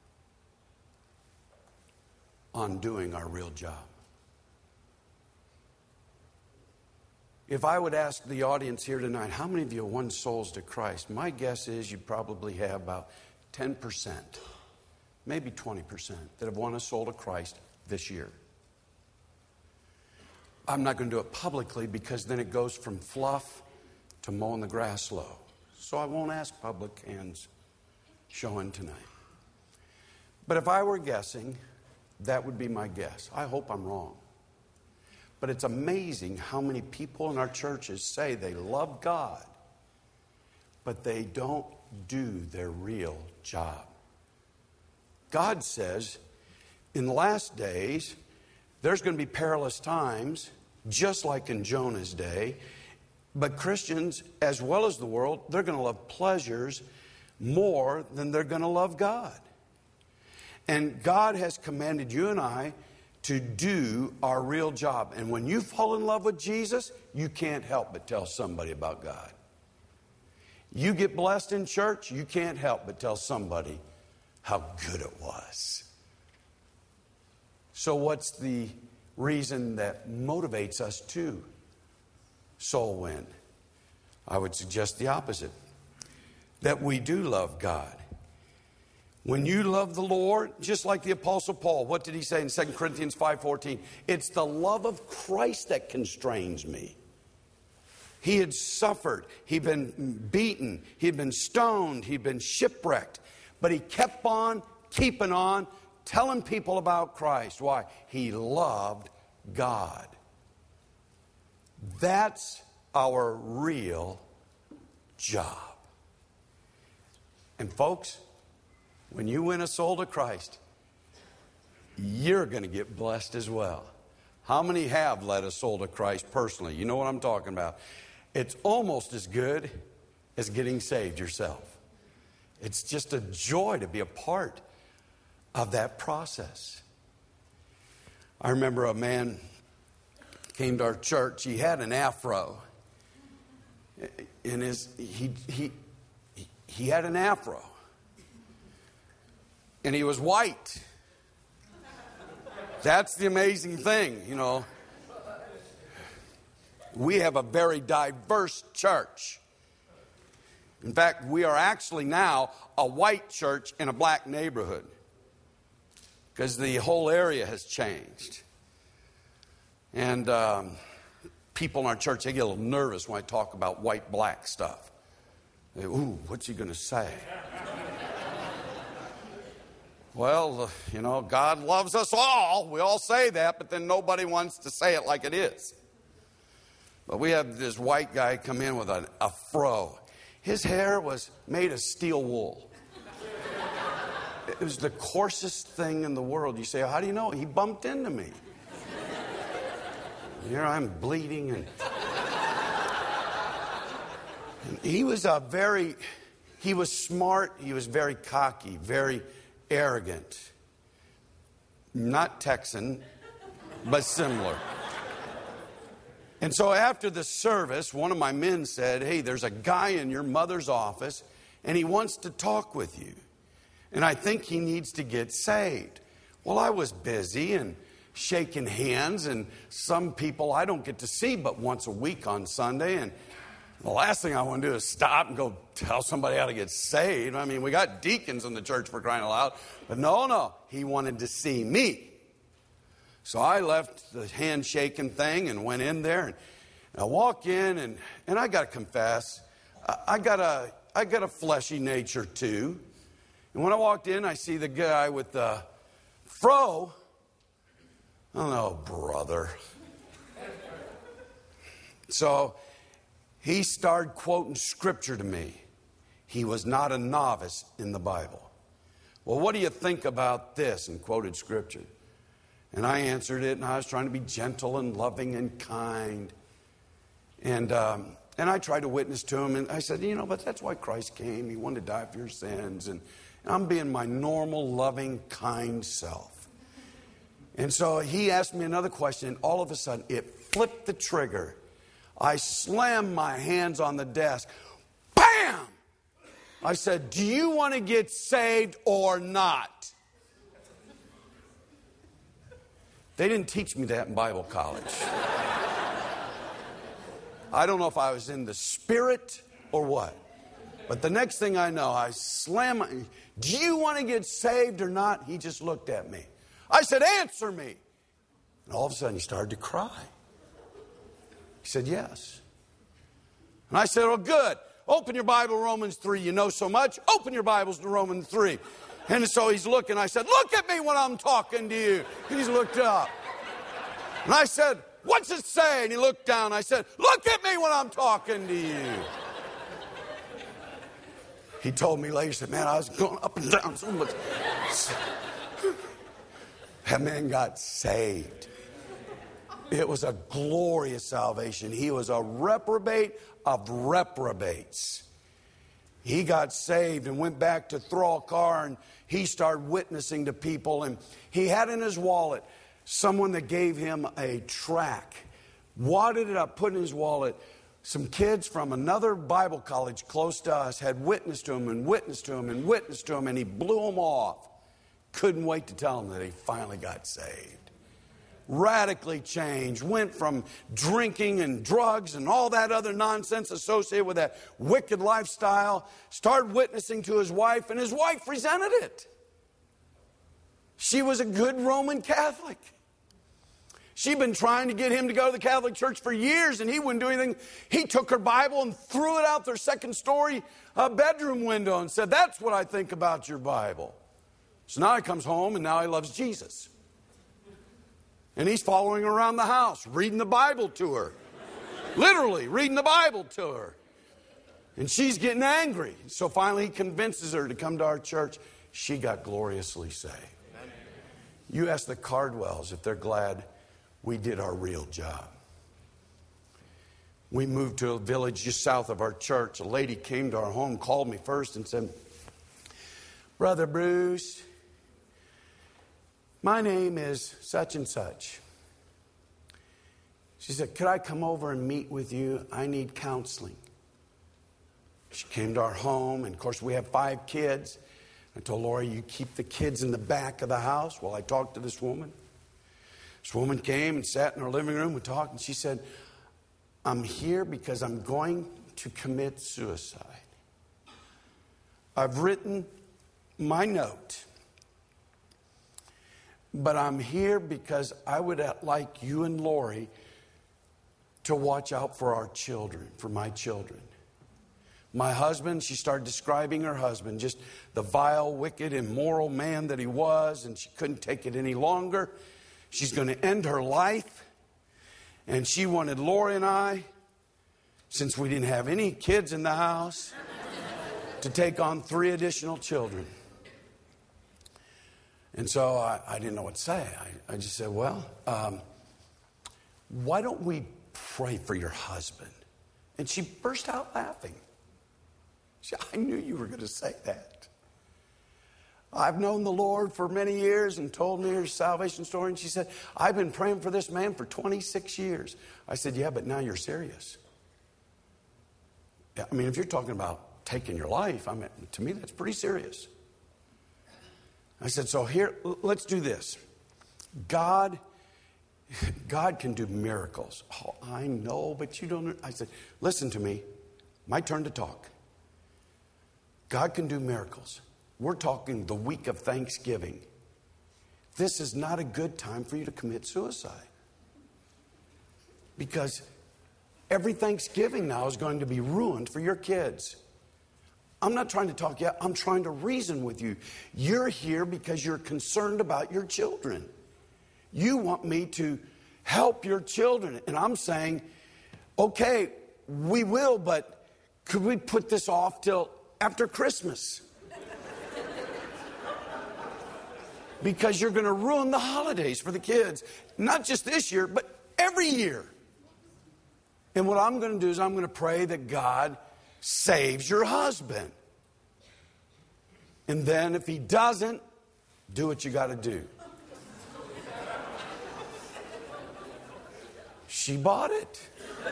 on doing our real job. If I would ask the audience here tonight, how many of you have won souls to Christ? My guess is you probably have about ten percent, maybe twenty percent, that have won a soul to Christ this year. I'm not going to do it publicly because then it goes from fluff to mowing the grass low. So I won't ask public hands showing tonight. But if I were guessing, that would be my guess. I hope I'm wrong. But it's amazing how many people in our churches say they love God, but they don't do their real job. God says, in the last days, there's going to be perilous times, just like in Jonah's day. But Christians, as well as the world, they're going to love pleasures more than they're going to love God. And God has commanded you and I to do our real job. And when you fall in love with Jesus, you can't help but tell somebody about God. You get blessed in church, you can't help but tell somebody how good it was. So what's the reason that motivates us to soul win? I would suggest the opposite. That we do love God. When you love the Lord, just like the Apostle Paul, what did he say in Second Corinthians five fourteen? It's the love of Christ that constrains me. He had suffered. He'd been beaten. He'd been stoned. He'd been shipwrecked. But he kept on keeping on, telling people about Christ. Why? He loved God. That's our real job. And folks, when you win a soul to Christ, you're going to get blessed as well. How many have led a soul to Christ personally? You know what I'm talking about. It's almost as good as getting saved yourself. It's just a joy to be a part of that process. I remember a man came to our church. He had an afro. In his, he, he, he had an afro. And he was white. That's the amazing thing, you know. We have a very diverse church. In fact, we are actually now a white church in a black neighborhood because the whole area has changed. And um, people in our church, they get a little nervous when I talk about white-black stuff. They, ooh, what's he going to say? Well, you know, God loves us all. We all say that, but then nobody wants to say it like it is. But we have this white guy come in with a, a fro. His hair was made of steel wool. It was the coarsest thing in the world. You say, how do you know? He bumped into me. Here I'm bleeding. And, and he was a very, he was smart. He was very cocky, very arrogant. Not Texan, but similar. And so after the service, one of my men said, hey, there's a guy in your mother's office, and he wants to talk with you. And I think he needs to get saved. Well, I was busy and shaking hands, and some people I don't get to see but once a week on Sunday. And The last thing I want to do is stop and go tell somebody how to get saved. I mean, we got deacons in the church, for crying out loud. But no, no, he wanted to see me. So I left the handshaking thing and went in there. And I walk in, and, and I got to confess, I, I got a I got a fleshy nature too. And when I walked in, I see the guy with the fro. Oh, no, brother. So he started quoting scripture to me. He was not a novice in the Bible. Well, what do you think about this? And quoted scripture. And I answered it, and I was trying to be gentle and loving and kind. And um, and I tried to witness to him, and I said, you know, but that's why Christ came. He wanted to die for your sins. And, and I'm being my normal, loving, kind self. And so he asked me another question, and all of a sudden, it flipped the trigger. I slammed my hands on the desk. Bam! I said, do you want to get saved or not? They didn't teach me that in Bible college. I don't know if I was in the spirit or what. But the next thing I know, I slam my, do you want to get saved or not? He just looked at me. I said, answer me. And all of a sudden he started to cry. He said, yes. And I said, oh, good. Open your Bible, Romans three. You know so much. Open your Bibles to Romans three. And so he's looking. I said, look at me when I'm talking to you. He's looked up. And I said, what's it say? And he looked down. I said, look at me when I'm talking to you. He told me later, he said, man, I was going up and down so much. That man got saved. It was a glorious salvation. He was a reprobate of reprobates. He got saved and went back to Thrall Car, and he started witnessing to people. And he had in his wallet someone that gave him a tract. Wadded it up, put in his wallet. Some kids from another Bible college close to us had witnessed to him and witnessed to him and witnessed to him, and he blew them off. Couldn't wait to tell them that he finally got saved. Radically changed, went from drinking and drugs and all that other nonsense associated with that wicked lifestyle, started witnessing to his wife, and his wife resented it. She was a good Roman Catholic. She'd been trying to get him to go to the Catholic Church for years, and he wouldn't do anything. He took her Bible and threw it out their second story uh, bedroom window and said, that's what I think about your Bible. So now he comes home, and now he loves Jesus. And he's following her around the house, reading the Bible to her. Literally, reading the Bible to her. And she's getting angry. So finally he convinces her to come to our church. She got gloriously saved. Amen. You ask the Cardwells if they're glad we did our real job. We moved to a village just south of our church. A lady came to our home, called me first and said, Brother Bruce, my name is such and such. She said, could I come over and meet with you? I need counseling. She came to our home, and of course we have five kids. I told Lori, you keep the kids in the back of the house while I talk to this woman. This woman came and sat in our living room and talked, and she said, I'm here because I'm going to commit suicide. I've written my note, but I'm here because I would like you and Lori to watch out for our children, for my children. My husband, she started describing her husband, just the vile, wicked, immoral man that he was, and she couldn't take it any longer. She's going to end her life. And she wanted Lori and I, since we didn't have any kids in the house, to take on three additional children. And so I, I didn't know what to say. I, I just said, well, um, why don't we pray for your husband? And she burst out laughing. She said, I knew you were going to say that. I've known the Lord for many years, and told me her salvation story. And she said, I've been praying for this man for twenty-six years. I said, yeah, but now you're serious. I mean, if you're talking about taking your life, I mean, to me, that's pretty serious. I said, so here, let's do this. God, God can do miracles. Oh, I know, but you don't. I said, listen to me. My turn to talk. God can do miracles. We're talking the week of Thanksgiving. This is not a good time for you to commit suicide. Because every Thanksgiving now is going to be ruined for your kids. I'm not trying to talk yet. I'm trying to reason with you. You're here because you're concerned about your children. You want me to help your children. And I'm saying, okay, we will, but could we put this off till after Christmas? Because you're going to ruin the holidays for the kids. Not just this year, but every year. And what I'm going to do is I'm going to pray that God saves your husband. And then if he doesn't, do what you got to do. She bought it.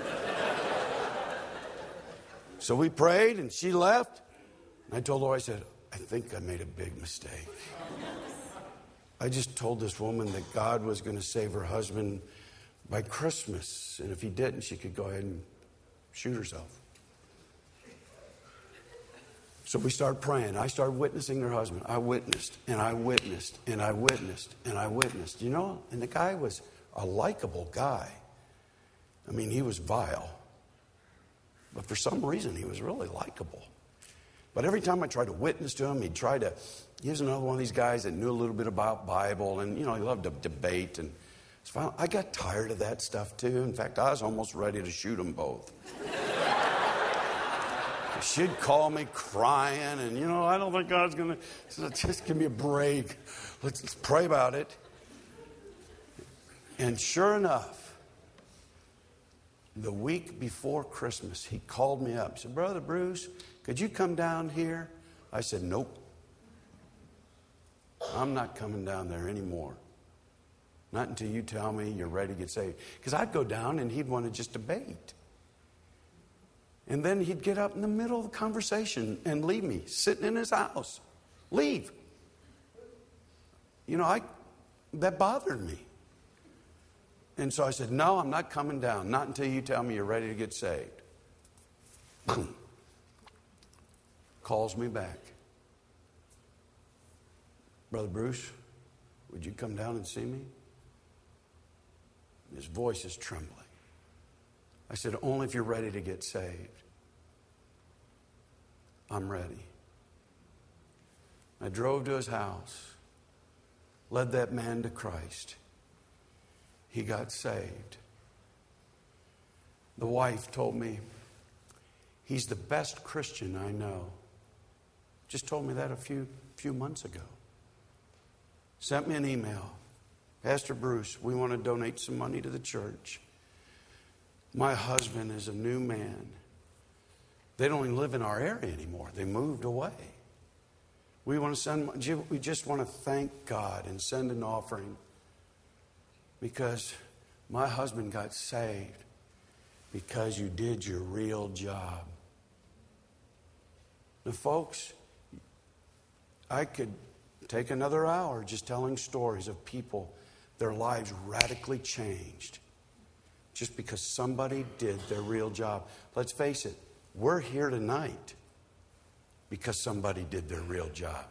So we prayed and she left. And I told her, I said, I think I made a big mistake. I just told this woman that God was going to save her husband by Christmas. And if he didn't, she could go ahead and shoot herself. So we started praying. I started witnessing her husband. I witnessed, and I witnessed, and I witnessed, and I witnessed. You know, and the guy was a likable guy. I mean, he was vile. But for some reason, he was really likable. But every time I tried to witness to him, he'd try to... He was another one of these guys that knew a little bit about Bible, and, you know, he loved to debate. And finally, I got tired of that stuff, too. In fact, I was almost ready to shoot them both. She'd call me crying, and, you know, I don't think God's going to... Just give me a break. Let's, let's pray about it. And sure enough, the week before Christmas, he called me up. He said, Brother Bruce, could you come down here? I said, nope. I'm not coming down there anymore. Not until you tell me you're ready to get saved. Because I'd go down and he'd want to just debate. And then he'd get up in the middle of the conversation and leave me sitting in his house. Leave. You know, I that bothered me. And so I said, no, I'm not coming down. Not until you tell me you're ready to get saved. Boom. Calls me back. Brother Bruce, would you come down and see me? His voice is trembling. I said, only if you're ready to get saved. I'm ready. I drove to his house, led that man to Christ. He got saved. The wife told me, he's the best Christian I know. Just told me that a few, few months ago. Sent me an email. Pastor Bruce, we want to donate some money to the church. My husband is a new man. They don't even live in our area anymore. They moved away. We want to send, we just want to thank God and send an offering because my husband got saved because you did your real job. Now, folks, I could take another hour just telling stories of people, their lives radically changed just because somebody did their real job. Let's face it, we're here tonight because somebody did their real job.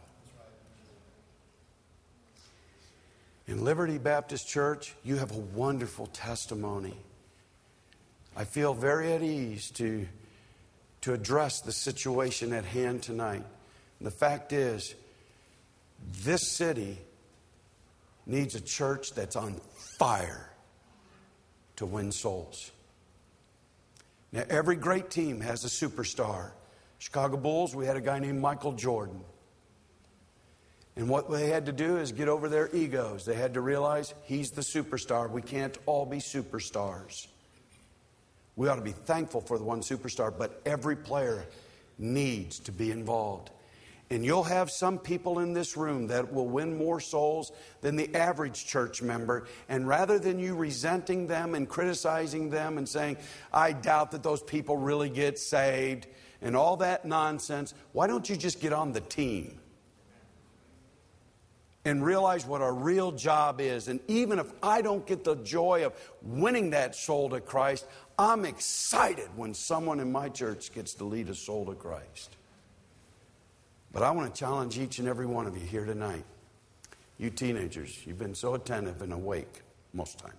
In Liberty Baptist Church, you have a wonderful testimony. I feel very at ease to, to address the situation at hand tonight. And the fact is, this city needs a church that's on fire to win souls. Now, every great team has a superstar. Chicago Bulls, we had a guy named Michael Jordan. And what they had to do is get over their egos. They had to realize he's the superstar. We can't all be superstars. We ought to be thankful for the one superstar, but every player needs to be involved. And you'll have some people in this room that will win more souls than the average church member. And rather than you resenting them and criticizing them and saying, I doubt that those people really get saved and all that nonsense, why don't you just get on the team? and realize what our real job is. And even if I don't get the joy of winning that soul to Christ, I'm excited when someone in my church gets to lead a soul to Christ. But I want to challenge each and every one of you here tonight. You teenagers, you've been so attentive and awake most of the time.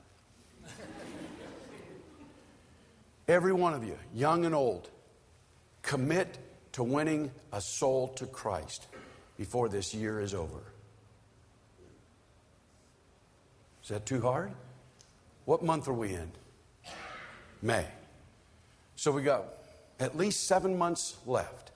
Every one of you, young and old, commit to winning a soul to Christ before this year is over. Is that too hard? What month are we in? May. So we got at least seven months left.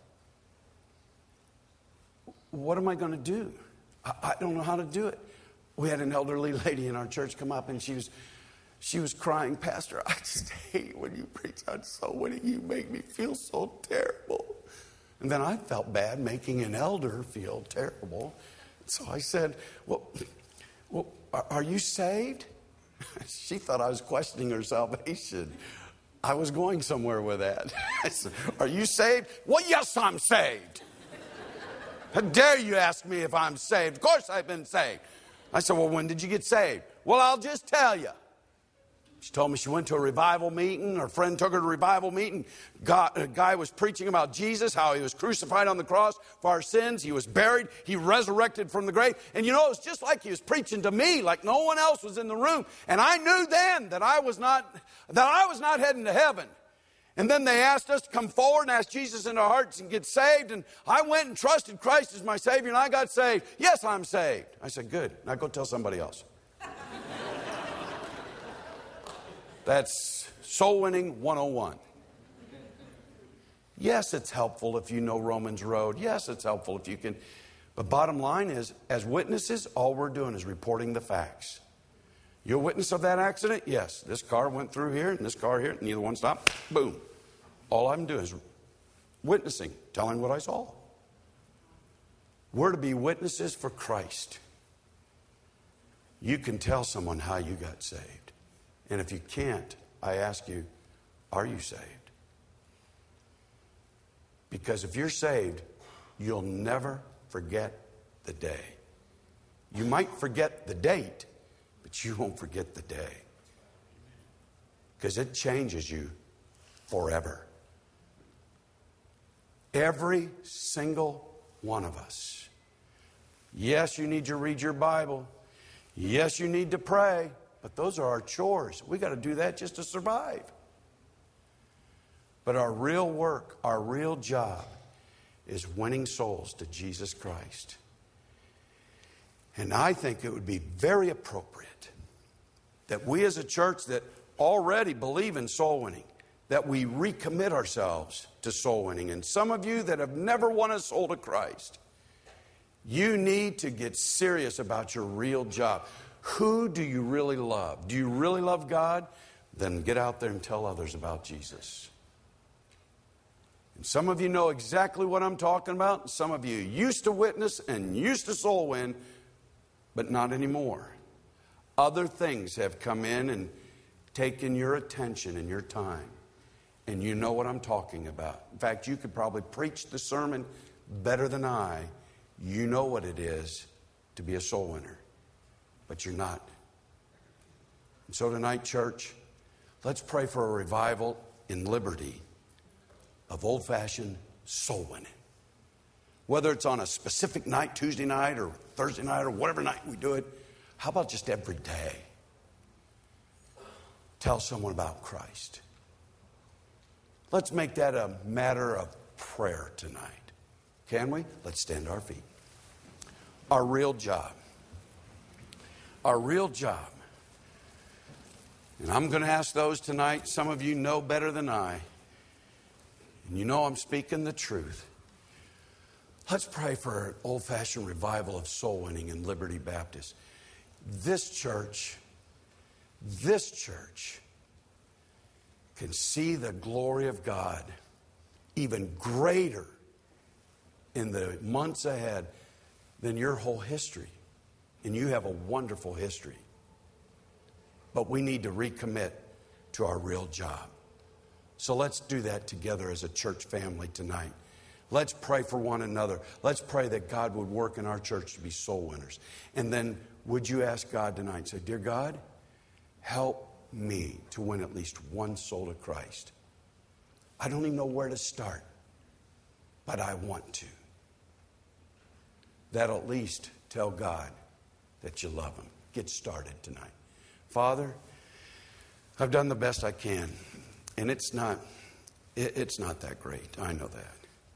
What am I going to do? I, I don't know how to do it. We had an elderly lady in our church come up, and she was she was crying, "Pastor, I just hate when you preach on soul winning. You make me feel so terrible." And then I felt bad making an elder feel terrible. So I said, well, well are you saved? She thought I was questioning her salvation. I was going somewhere with that. I said, are you saved? Well, yes, I'm saved. How dare you ask me if I'm saved? Of course I've been saved. I said, well, when did you get saved? Well, I'll just tell you. She told me she went to a revival meeting. Her friend took her to a revival meeting. God, a guy was preaching about Jesus, how he was crucified on the cross for our sins. He was buried. He resurrected from the grave. And you know, it was just like he was preaching to me, like no one else was in the room. And I knew then that I was not, that I was not heading to heaven. And then they asked us to come forward and ask Jesus into our hearts and get saved. And I went and trusted Christ as my Savior, and I got saved. Yes, I'm saved. I said, good. Now go tell somebody else. That's soul winning one oh one. Yes, it's helpful if you know Romans Road. Yes, it's helpful if you can. But bottom line is, as witnesses, all we're doing is reporting the facts. You're a witness of that accident? Yes. This car went through here and this car here. Neither one stopped. Boom. All I'm doing is witnessing, telling what I saw. We're to be witnesses for Christ. You can tell someone how you got saved. And if you can't, I ask you, are you saved? Because if you're saved, you'll never forget the day. You might forget the date, but you won't forget the day. Because it changes you forever. Every single one of us. Yes, you need to read your Bible. Yes, you need to pray. But those are our chores. We got to do that just to survive. But our real work, our real job is winning souls to Jesus Christ. And I think it would be very appropriate that we as a church that already believe in soul winning, that we recommit ourselves to soul winning. And some of you that have never won a soul to Christ, you need to get serious about your real job. Who do you really love? Do you really love God? Then get out there and tell others about Jesus. And some of you know exactly what I'm talking about. Some of you used to witness and used to soul win, but not anymore. Other things have come in and taken your attention and your time. And you know what I'm talking about. In fact, you could probably preach the sermon better than I. You know what it is to be a soul winner. But you're not. And so tonight, church, let's pray for a revival in Liberty of old-fashioned soul winning. Whether it's on a specific night, Tuesday night or Thursday night or whatever night we do it, how about just every day? Tell someone about Christ. Let's make that a matter of prayer tonight. Can we? Let's stand to our feet. Our real job. Our real job. And I'm going to ask those tonight, some of you know better than I, and you know I'm speaking the truth. Let's pray for an old-fashioned revival of soul winning in Liberty Baptist. This church, this church can see the glory of God even greater in the months ahead than your whole history. And you have a wonderful history. But we need to recommit to our real job. So let's do that together as a church family tonight. Let's pray for one another. Let's pray that God would work in our church to be soul winners. And then would you ask God tonight, say, dear God, help me to win at least one soul to Christ. I don't even know where to start, but I want to. That'll at least tell God that you love him. Get started tonight. Father, I've done the best I can, and it's not, it, it's not that great. I know that.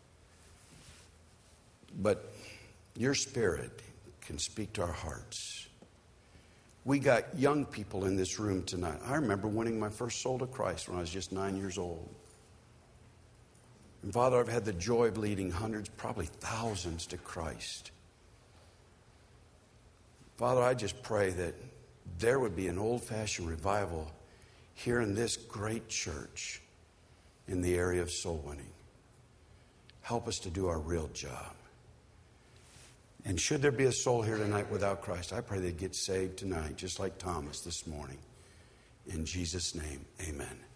But your Spirit can speak to our hearts. We got young people in this room tonight. I remember winning my first soul to Christ when I was just nine years old. And Father, I've had the joy of leading hundreds, probably thousands to Christ. Father, I just pray that there would be an old-fashioned revival here in this great church in the area of soul winning. Help us to do our real job. And should there be a soul here tonight without Christ, I pray they get saved tonight, just like Thomas this morning. In Jesus' name, amen.